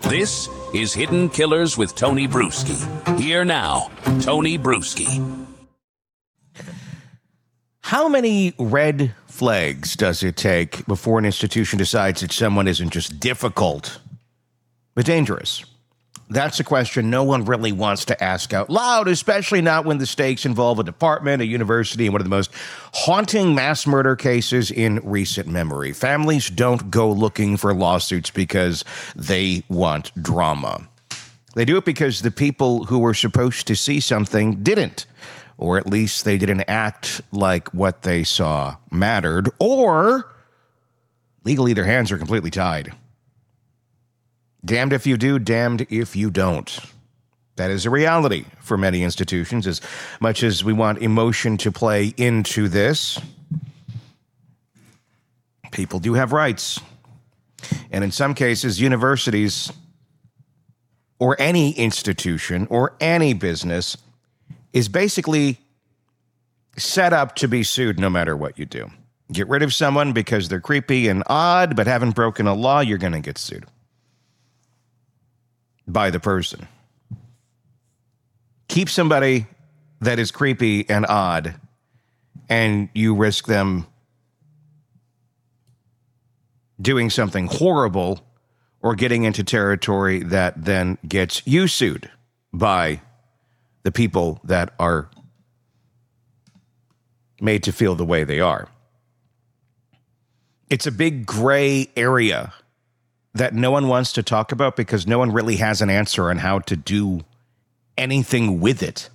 This is Hidden Killers with Tony Bruschi. Here now, Tony Bruschi. How many red flags does it take before an institution decides that someone isn't just difficult, but dangerous? That's a question no one really wants to ask out loud, especially not when the stakes involve a department, a university, and one of the most haunting mass murder cases in recent memory. Families don't go looking for lawsuits because they want drama. They do it because the people who were supposed to see something didn't, or at least they didn't act like what they saw mattered, or legally their hands are completely tied. Damned if you do, damned if you don't. That is a reality for many institutions. As much as we want emotion to play into this, people do have rights. And in some cases, universities or any institution or any business is basically set up to be sued no matter what you do. Get rid of someone because they're creepy and odd but haven't broken a law, you're going to get sued by the person. Keep somebody that is creepy and odd, and you risk them doing something horrible or getting into territory that then gets you sued by the people that are made to feel the way they are. It's a big gray area that no one wants to talk about because no one really has an answer on how to do anything with it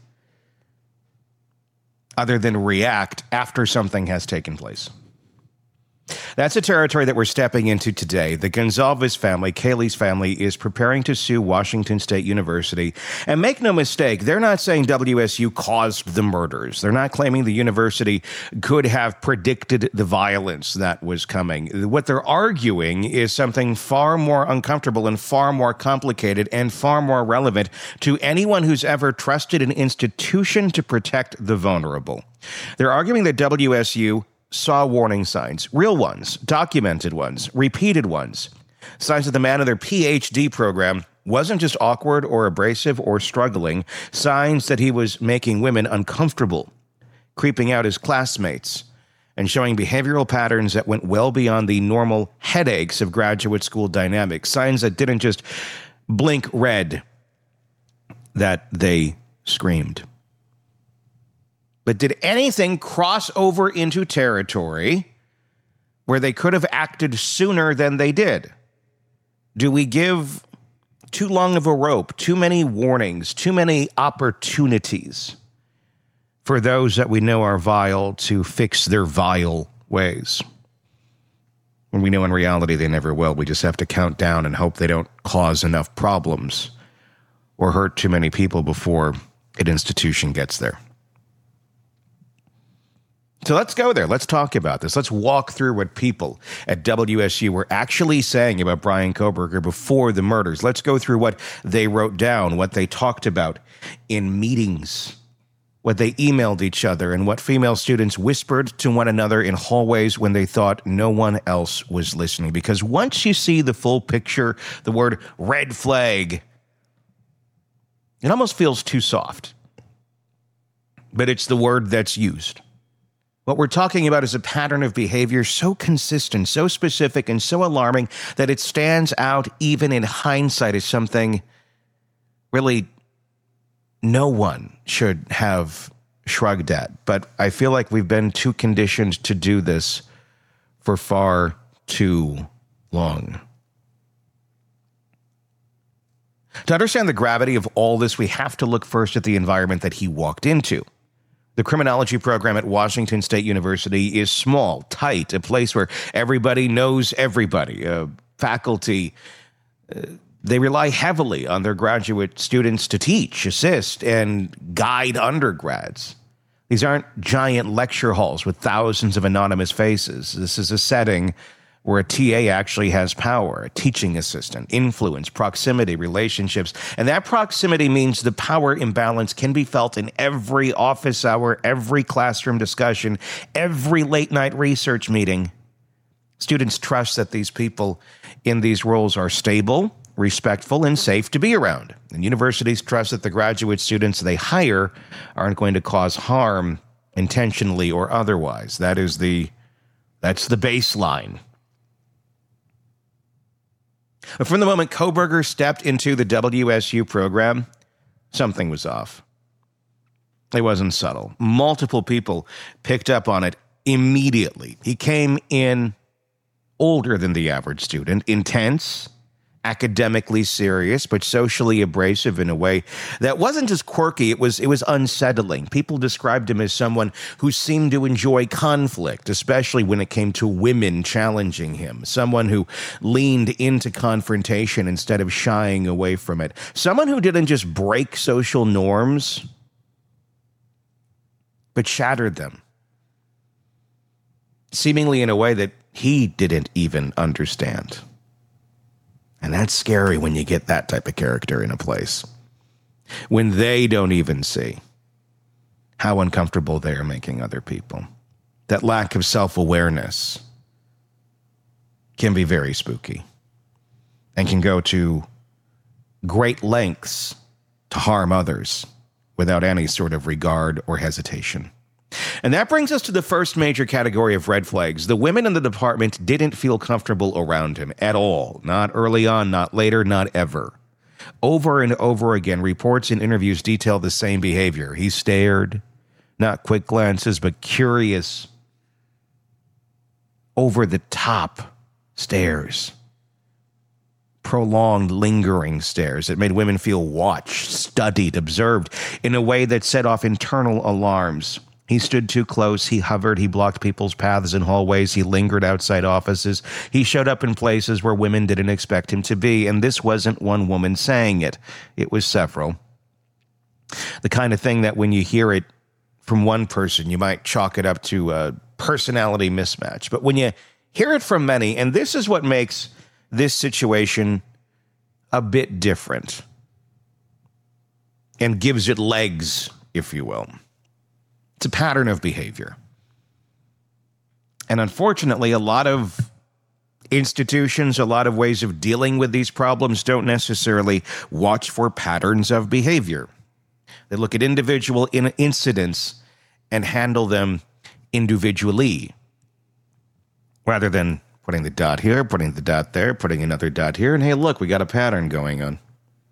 other than react after something has taken place. That's a territory that we're stepping into today. The Gonzalez family, Kaylee's family, is preparing to sue Washington State University. And make no mistake, they're not saying WSU caused the murders. They're not claiming the university could have predicted the violence that was coming. What they're arguing is something far more uncomfortable and far more complicated and far more relevant to anyone who's ever trusted an institution to protect the vulnerable. They're arguing that WSU saw warning signs, real ones, documented ones, repeated ones, signs that the man in their PhD program wasn't just awkward or abrasive or struggling, signs that he was making women uncomfortable, creeping out his classmates, and showing behavioral patterns that went well beyond the normal headaches of graduate school dynamics, signs that didn't just blink red, that they screamed. But did anything cross over into territory where they could have acted sooner than they did? Do we give too long of a rope, too many warnings, too many opportunities for those that we know are vile to fix their vile ways? When we know in reality they never will. We just have to count down and hope they don't cause enough problems or hurt too many people before an institution gets there. So let's go there. Let's talk about this. Let's walk through what people at WSU were actually saying about Bryan Kohberger before the murders. Let's go through what they wrote down, what they talked about in meetings, what they emailed each other, and what female students whispered to one another in hallways when they thought no one else was listening. Because once you see the full picture, the word red flag, it almost feels too soft. But it's the word that's used. What we're talking about is a pattern of behavior so consistent, so specific, and so alarming that it stands out even in hindsight as something really no one should have shrugged at. But I feel like we've been too conditioned to do this for far too long. To understand the gravity of all this, we have to look first at the environment that he walked into. The criminology program at Washington State University is small, tight, a place where everybody knows everybody. Faculty, they rely heavily on their graduate students to teach, assist, and guide undergrads. These aren't giant lecture halls with thousands of anonymous faces. This is a setting where a TA actually has power, a teaching assistant, influence, proximity, relationships. And that proximity means the power imbalance can be felt in every office hour, every classroom discussion, every late night research meeting. Students trust that these people in these roles are stable, respectful, and safe to be around. And universities trust that the graduate students they hire aren't going to cause harm intentionally or otherwise. That's the baseline. But from the moment Kohberger stepped into the WSU program, something was off. It wasn't subtle. Multiple people picked up on it immediately. He came in older than the average student, intense, academically serious, but socially abrasive in a way that wasn't just quirky, it was unsettling. People described him as someone who seemed to enjoy conflict, especially when it came to women challenging him. Someone who leaned into confrontation instead of shying away from it. Someone who didn't just break social norms, but shattered them. Seemingly in a way that he didn't even understand. And that's scary when you get that type of character in a place. When they don't even see how uncomfortable they are making other people. That lack of self-awareness can be very spooky and can go to great lengths to harm others without any sort of regard or hesitation. And that brings us to the first major category of red flags. The women in the department didn't feel comfortable around him at all. Not early on, not later, not ever. Over and over again, reports and interviews detail the same behavior. He stared, not quick glances, but curious, over-the-top stares. Prolonged, lingering stares that made women feel watched, studied, observed in a way that set off internal alarms. He stood too close, he hovered, he blocked people's paths in hallways, he lingered outside offices, he showed up in places where women didn't expect him to be, and this wasn't one woman saying it. It was several. The kind of thing that when you hear it from one person, you might chalk it up to a personality mismatch. But when you hear it from many, and this is what makes this situation a bit different and gives it legs, if you will. It's a pattern of behavior. And unfortunately, a lot of institutions, a lot of ways of dealing with these problems don't necessarily watch for patterns of behavior. They look at individual incidents and handle them individually, rather than putting the dot here, putting the dot there, putting another dot here, and hey, look, we got a pattern going on.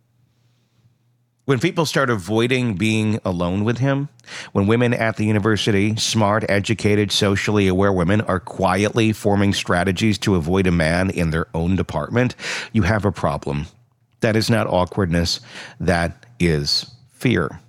When people start avoiding being alone with him, when women at the university, smart, educated, socially aware women, are quietly forming strategies to avoid a man in their own department, you have a problem. That is not awkwardness. That is fear.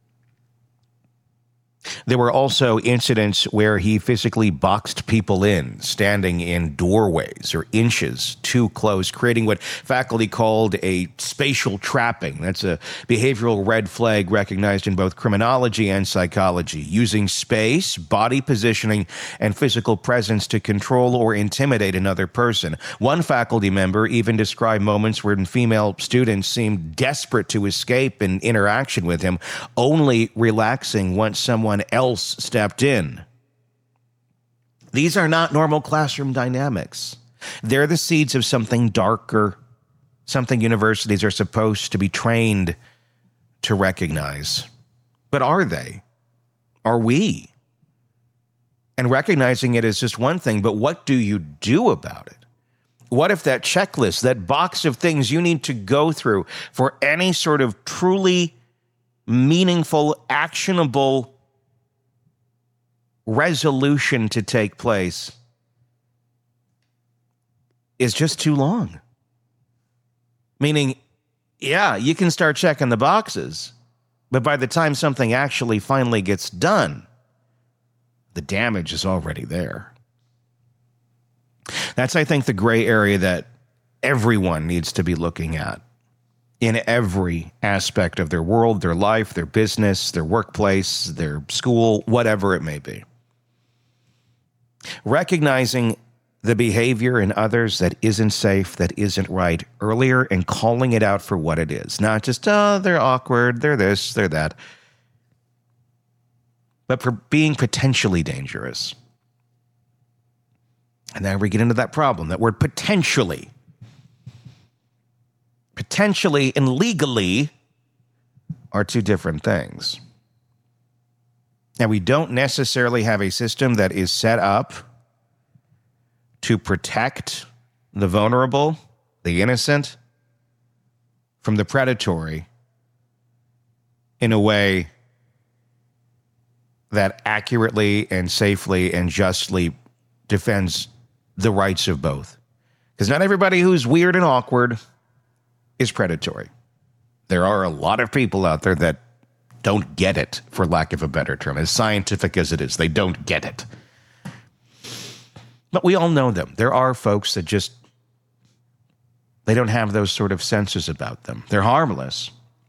There were also incidents where he physically boxed people in, standing in doorways or inches too close, creating what faculty called a spatial trapping. That's a behavioral red flag recognized in both criminology and psychology, using space, body positioning, and physical presence to control or intimidate another person. One faculty member even described moments when female students seemed desperate to escape an interaction with him, only relaxing once someone else stepped in. These are not normal classroom dynamics. They're the seeds of something darker, something universities are supposed to be trained to recognize. But are they? Are we? And recognizing it is just one thing, but what do you do about it? What if that checklist, that box of things you need to go through for any sort of truly meaningful, actionable resolution to take place is just too long? Meaning, yeah, you can start checking the boxes, but by the time something actually finally gets done, the damage is already there. That's, I think, the gray area that everyone needs to be looking at in every aspect of their world, their life, their business, their workplace, their school, whatever it may be. Recognizing the behavior in others that isn't safe, that isn't right earlier, and calling it out for what it is. Not just, oh, they're awkward, they're this, they're that. But for being potentially dangerous. And then we get into that problem, that word potentially. potentially and legally are two different things. Now, we don't necessarily have a system that is set up to protect the vulnerable, the innocent, from the predatory in a way that accurately and safely and justly defends the rights of both. Because not everybody who's weird and awkward is predatory. There are a lot of people out there that don't get it, for lack of a better term. As scientific as it is, they don't get it. But we all know them. There are folks that just, they don't have those sort of senses about them. They're harmless,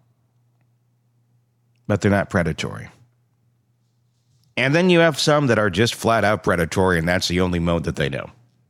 but they're not predatory. And then you have some that are just flat out predatory, and that's the only mode that they know.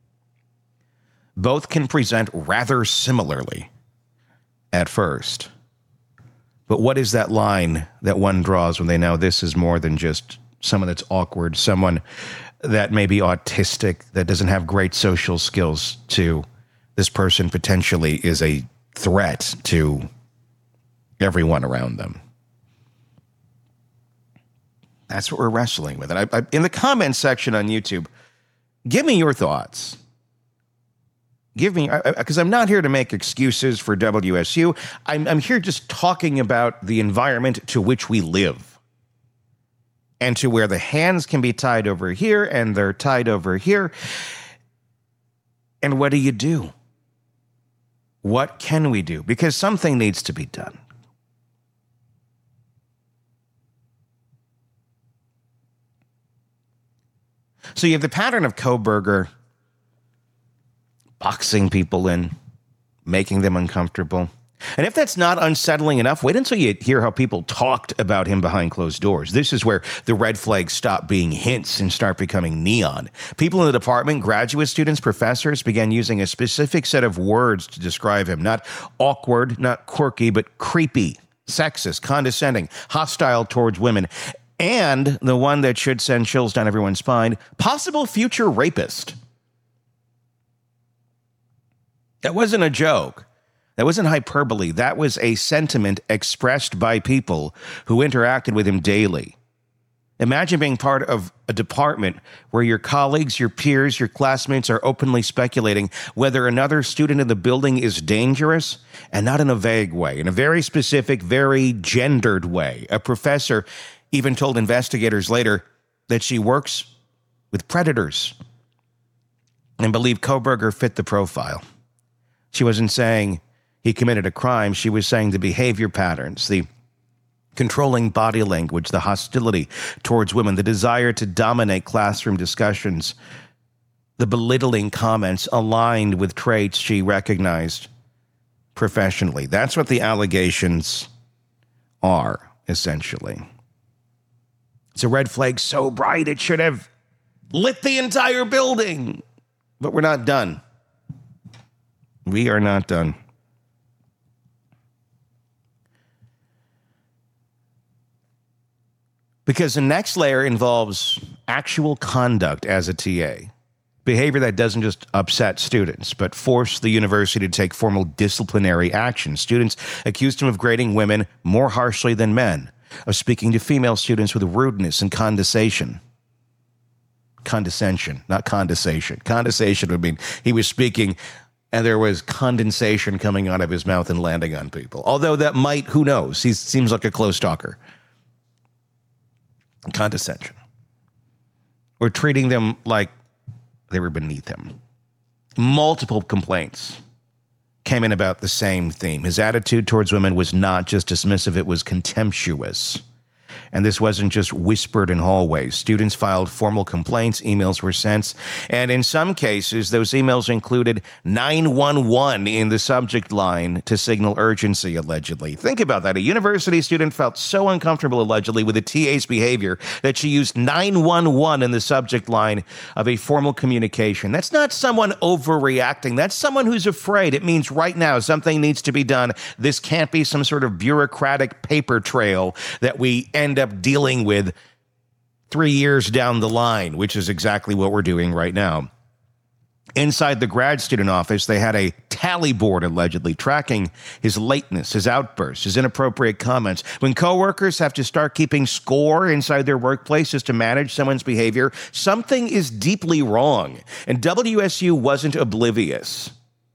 Both can present rather similarly at first. But what is that line that one draws when they know this is more than just someone that's awkward, someone that may be autistic, that doesn't have great social skills, to this person potentially is a threat to everyone around them? That's what we're wrestling with. And I in the comments section on YouTube, give me your thoughts. Give me, because I'm not here to make excuses for WSU. I'm here just talking about the environment to which we live, and to where the hands can be tied over here and they're tied over here. And what do you do? What can we do? Because something needs to be done. So you have the pattern of Kohberger boxing people in, making them uncomfortable. And if that's not unsettling enough, wait until you hear how people talked about him behind closed doors. This is where the red flags stop being hints and start becoming neon. People in the department, graduate students, professors, began using a specific set of words to describe him. Not awkward, not quirky, but creepy, sexist, condescending, hostile towards women. And the one that should send chills down everyone's spine, possible future rapist. That wasn't a joke. That wasn't hyperbole. That was a sentiment expressed by people who interacted with him daily. Imagine being part of a department where your colleagues, your peers, your classmates are openly speculating whether another student in the building is dangerous, and not in a vague way, in a very specific, very gendered way. A professor even told investigators later that she works with predators and believed Kohberger fit the profile. She wasn't saying he committed a crime. She was saying the behavior patterns, the controlling body language, the hostility towards women, the desire to dominate classroom discussions, the belittling comments aligned with traits she recognized professionally. That's what the allegations are, essentially. It's a red flag so bright it should have lit the entire building. But we're not done. We are not done. Because the next layer involves actual conduct as a TA. Behavior that doesn't just upset students, but force the university to take formal disciplinary action. Students accused him of grading women more harshly than men, of speaking to female students with rudeness and condescension. Condescension, not condensation. Condensation would mean he was speaking and there was condensation coming out of his mouth and landing on people. Although that might, who knows? He seems like a close talker. Condescension. Or treating them like they were beneath him. Multiple complaints came in about the same theme. His attitude towards women was not just dismissive, it was contemptuous. And this wasn't just whispered in hallways. Students filed formal complaints, emails were sent, and in some cases, those emails included 911 in the subject line to signal urgency, allegedly. Think about that. A university student felt so uncomfortable, allegedly, with a TA's behavior that she used 911 in the subject line of a formal communication. That's not someone overreacting. That's someone who's afraid. It means right now something needs to be done. This can't be some sort of bureaucratic paper trail that we end up dealing with 3 years down the line, which is exactly what we're doing right now. Inside the grad student office, they had a tally board allegedly tracking his lateness, his outbursts, his inappropriate comments. When coworkers have to start keeping score inside their workplaces to manage someone's behavior, something is deeply wrong. And WSU wasn't oblivious.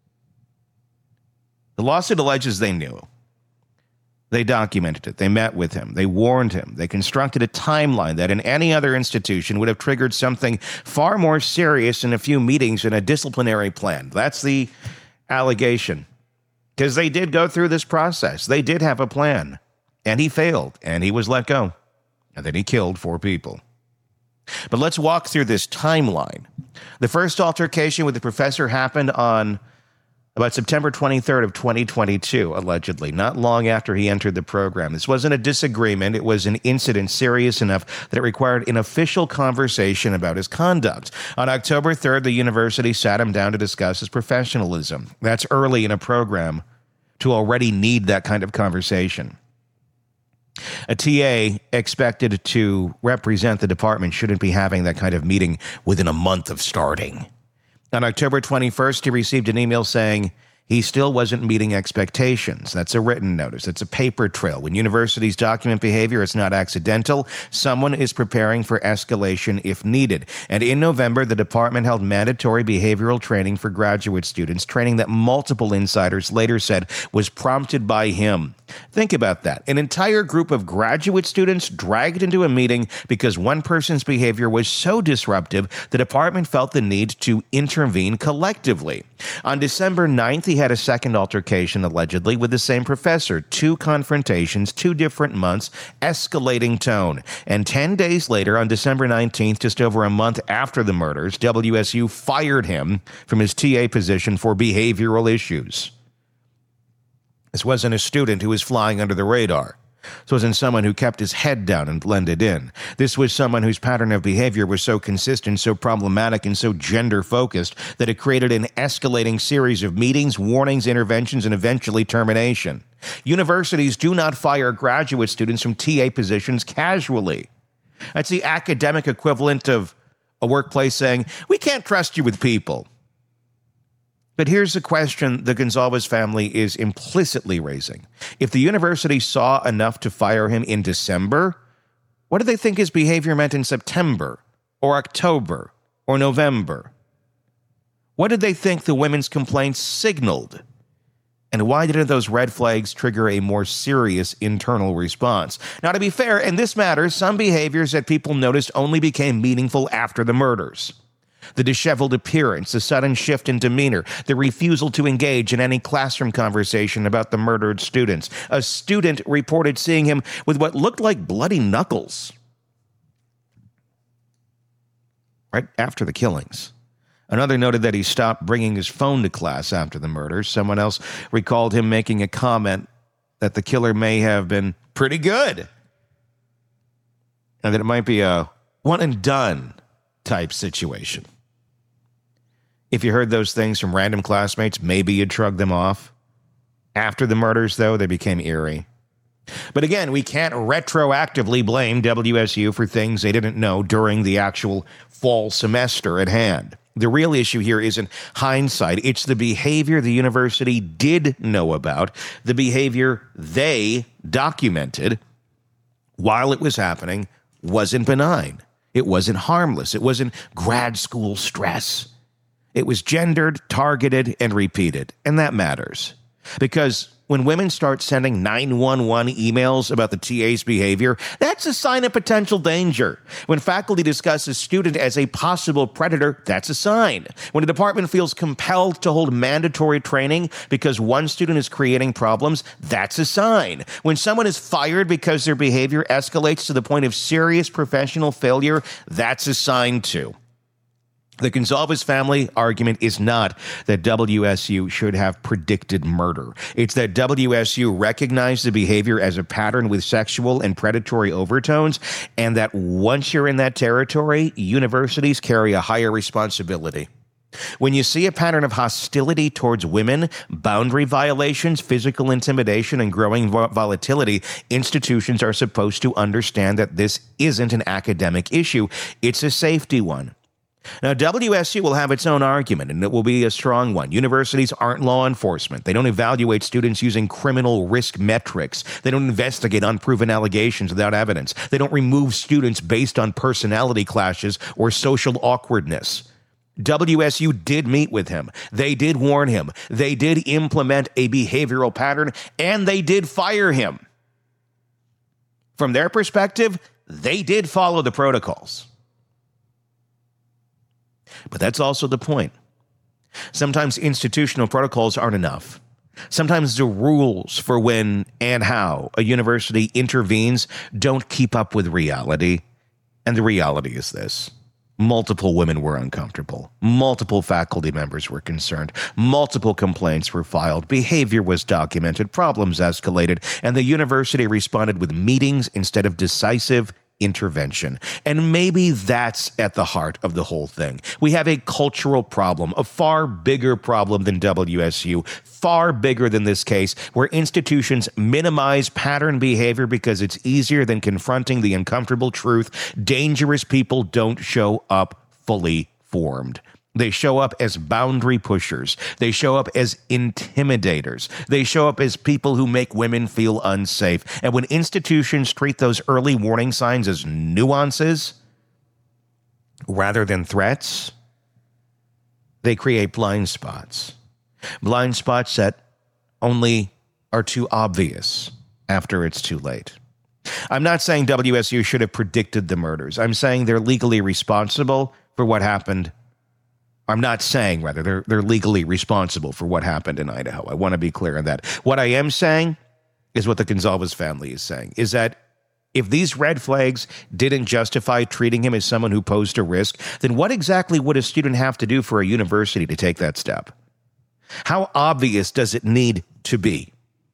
The lawsuit alleges they knew. They documented it. They met with him. They warned him. They constructed a timeline that in any other institution would have triggered something far more serious in a few meetings and a disciplinary plan. That's the allegation. Because they did go through this process. They did have a plan. And he failed. And he was let go. And then he killed 4 people. But let's walk through this timeline. The first altercation with the professor happened on about September 23rd of 2022, allegedly, not long after he entered the program. This wasn't a disagreement. It was an incident serious enough that it required an official conversation about his conduct. On October 3rd, the university sat him down to discuss his professionalism. That's early in a program to already need that kind of conversation. A TA expected to represent the department shouldn't be having that kind of meeting within a month of starting. On October 21st, he received an email saying he still wasn't meeting expectations. That's a written notice. It's a paper trail. When universities document behavior, it's not accidental. Someone is preparing for escalation if needed. And in November, the department held mandatory behavioral training for graduate students, training that multiple insiders later said was prompted by him. Think about that. An entire group of graduate students dragged into a meeting because one person's behavior was so disruptive, the department felt the need to intervene collectively. On December 9th, he had a second altercation, allegedly, with the same professor. 2 confrontations, 2 different months, escalating tone. And 10 days later, on December 19th, just over a month after the murders, WSU fired him from his TA position for behavioral issues. This wasn't a student who was flying under the radar. This wasn't someone who kept his head down and blended in. This was someone whose pattern of behavior was so consistent, so problematic, and so gender-focused that it created an escalating series of meetings, warnings, interventions, and eventually termination. Universities do not fire graduate students from TA positions casually. That's the academic equivalent of a workplace saying, "We can't trust you with people." But here's the question the Gonzalez family is implicitly raising. If the university saw enough to fire him in December, what do they think his behavior meant in September or October or November? What did they think the women's complaints signaled? And why didn't those red flags trigger a more serious internal response? Now, to be fair, and this matters, some behaviors that people noticed only became meaningful after the murders. The disheveled appearance, the sudden shift in demeanor, the refusal to engage in any classroom conversation about the murdered students. A student reported seeing him with what looked like bloody knuckles right after the killings. Another noted that he stopped bringing his phone to class after the murders. Someone else recalled him making a comment that the killer may have been pretty good and that it might be a one-and-done type situation. If you heard those things from random classmates, maybe you'd shrug them off. After the murders, though, they became eerie. But again, we can't retroactively blame WSU for things they didn't know during the actual fall semester at hand. The real issue here isn't hindsight. It's the behavior the university did know about, the behavior they documented while it was happening wasn't benign. It wasn't harmless. It wasn't grad school stress. It was gendered, targeted, and repeated. And that matters. Because when women start sending 911 emails about the TA's behavior, that's a sign of potential danger. When faculty discuss a student as a possible predator, that's a sign. When a department feels compelled to hold mandatory training because one student is creating problems, that's a sign. When someone is fired because their behavior escalates to the point of serious professional failure, that's a sign too. The Gonzalez family argument is not that WSU should have predicted murder. It's that WSU recognized the behavior as a pattern with sexual and predatory overtones, and that once you're in that territory, universities carry a higher responsibility. When you see a pattern of hostility towards women, boundary violations, physical intimidation, and growing volatility, institutions are supposed to understand that this isn't an academic issue. It's a safety one. Now, WSU will have its own argument, and it will be a strong one. Universities aren't law enforcement. They don't evaluate students using criminal risk metrics. They don't investigate unproven allegations without evidence. They don't remove students based on personality clashes or social awkwardness. WSU did meet with him. They did warn him. They did implement a behavioral pattern, and they did fire him. From their perspective, they did follow the protocols. But that's also the point. Sometimes institutional protocols aren't enough. Sometimes the rules for when and how a university intervenes don't keep up with reality. And the reality is this. Multiple women were uncomfortable. Multiple faculty members were concerned. Multiple complaints were filed. Behavior was documented. Problems escalated. And the university responded with meetings instead of decisive intervention. And maybe that's at the heart of the whole thing. We have a cultural problem, a far bigger problem than WSU, far bigger than this case, where institutions minimize pattern behavior because it's easier than confronting the uncomfortable truth. Dangerous people don't show up fully formed. They show up as boundary pushers. They show up as intimidators. They show up as people who make women feel unsafe. And when institutions treat those early warning signs as nuances rather than threats, they create blind spots. Blind spots that only are too obvious after it's too late. I'm not saying WSU should have predicted the murders. I'm saying they're legally responsible for what happened. I'm not saying, rather, they're legally responsible for what happened in Idaho. I want to be clear on that. What I am saying is what the Gonzalez family is saying, is that if these red flags didn't justify treating him as someone who posed a risk, then what exactly would a student have to do for a university to take that step? How obvious does it need to be?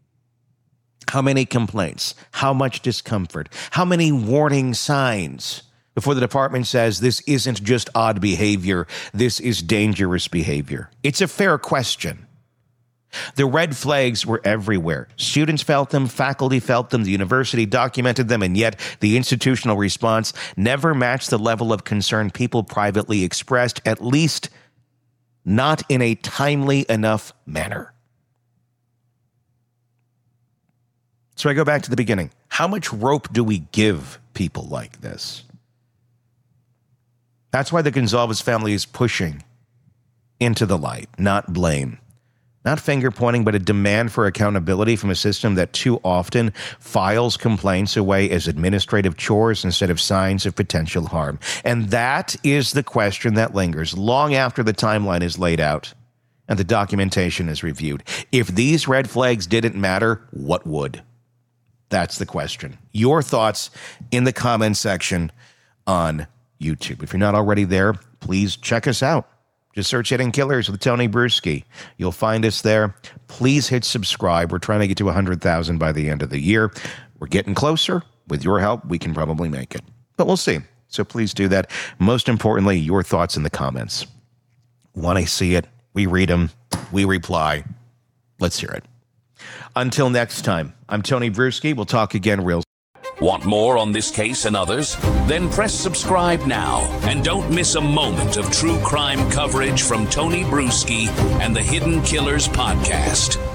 How many complaints? How much discomfort? How many warning signs before the department says this isn't just odd behavior, this is dangerous behavior? It's a fair question. The red flags were everywhere. Students felt them, faculty felt them, the university documented them, and yet the institutional response never matched the level of concern people privately expressed, at least not in a timely enough manner. So I go back to the beginning. How much rope do we give people like this? That's why the Gonzalez family is pushing into the light, not blame. Not finger pointing, but a demand for accountability from a system that too often files complaints away as administrative chores instead of signs of potential harm. And that is the question that lingers long after the timeline is laid out and the documentation is reviewed. If these red flags didn't matter, what would? That's the question. Your thoughts in the comment section on YouTube. If you're not already there, please check us out. Just search Hidden Killers with Tony Bruschi. You'll find us there. Please hit subscribe. We're trying to get to 100,000 by the end of the year. We're getting closer. With your help, we can probably make it. But we'll see. So please do that. Most importantly, your thoughts in the comments. Want to see it? We read them. We reply. Let's hear it. Until next time, I'm Tony Bruschi. We'll talk again real soon. Want more on this case and others? Then press subscribe now and don't miss a moment of true crime coverage from Tony Bruschi and the Hidden Killers podcast.